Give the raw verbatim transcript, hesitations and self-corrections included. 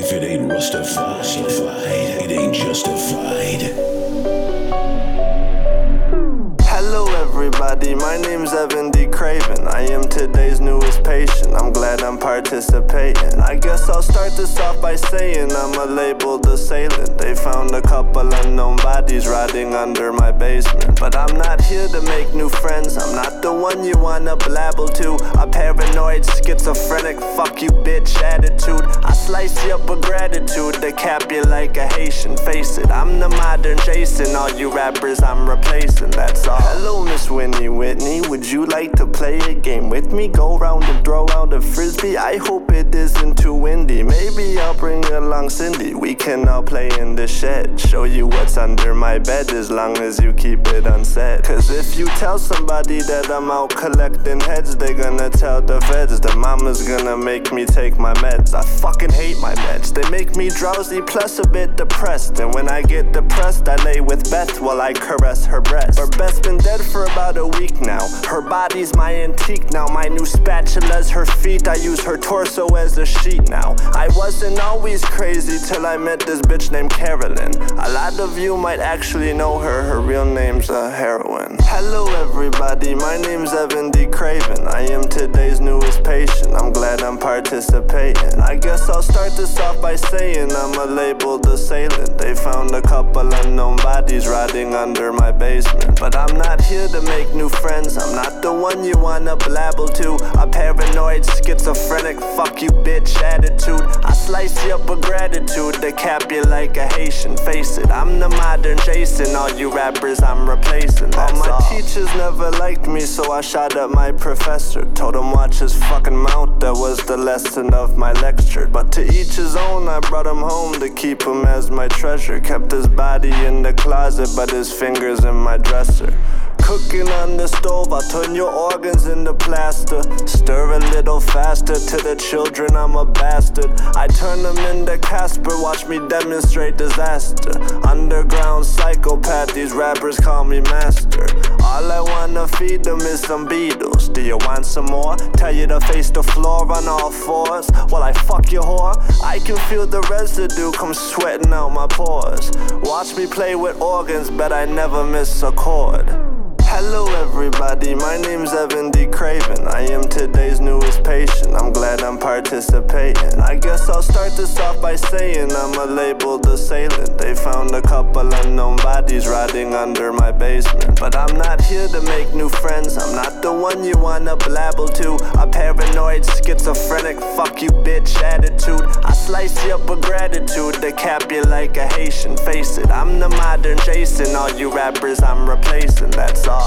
If it ain't Rustified, it ain't justified. Hello everybody, my name's Evan D. Craven. I am today's newest patient, I'm glad I'm participating. I guess I'll start this off by saying I'm a labeled assailant. They found a couple unknown bodies rotting under my basement. But I'm not here to make new friends, I'm not the one you wanna blabble to. A paranoid, schizophrenic, fuck you bitch attitude. I slice you up with gratitude, decap you like a Haitian. Face it, I'm the modern Jason, all you rappers I'm replacing, that's all. Hello Miss Winnie Whitney, would you like to play a game with me? Go round and throw out a frisbee, I hope it isn't too windy. Maybe I'll bring along Cindy, we can all play in the shed. Show you what's under my bed as long as you keep it unsaid. Cause if you tell somebody that I'm out collecting heads, they gonna tell the feds. The mama's gonna make me take my meds. I fucking hate my meds, they make me drowsy plus a bit depressed. And when I get depressed I lay with Beth while I caress her breast. Her Beth's been dead for about a week now. Her body's my antique now. My new spatula's her feet. I use her torso as a sheet now. I wasn't always crazy till I met this bitch named Carolyn. A lot of you might actually know her. Her real name's a heroine. Hello everybody, my name's Evan D. Craven. I am today's newest patient, I'm glad I'm participating. I guess I'll start this off by saying I'm a labeled assailant. They found a couple unknown bodies rotting under my basement. But I'm not here to make new friends, I'm not the one you wanna blabble to. A paranoid, schizophrenic, fuck you bitch attitude. I slice you up with gratitude, decap you like a Haitian. Face it, I'm the modern Jason, all you rappers I'm replacing, that's all. My all. Teachers never liked me, so I shot at my professor. Told him watch his fucking mouth, that was the lesson of my lecture. But to each his own, I brought him home to keep him as my treasure. Kept his body in the closet, but his fingers in my dresser. Cooking on the stove, I'll turn your organs into plaster. Stir a little faster to the children, I'm a bastard. I turn them into Casper, watch me demonstrate disaster. Underground psychopath, these rappers call me master. All I wanna feed them is some Beatles. Do you want some more? Tell you to face the floor on all fours while I fuck your whore. I can feel the residue come sweating out my pores. Watch me play with organs, bet I never miss a chord. Hello everybody, my name's Evan D. Craven. I am today's newest patient, I'm glad I'm participating. I guess I'll start this off by saying I'm a labeled assailant. They found a couple unknown bodies rotting under my basement. But I'm not here to make new friends, I'm not the one you wanna blabble to. A paranoid, schizophrenic, fuck you bitch attitude. I slice you up with gratitude, decap you like a Haitian. Face it, I'm the modern Jason, all you rappers I'm replacing, that's all.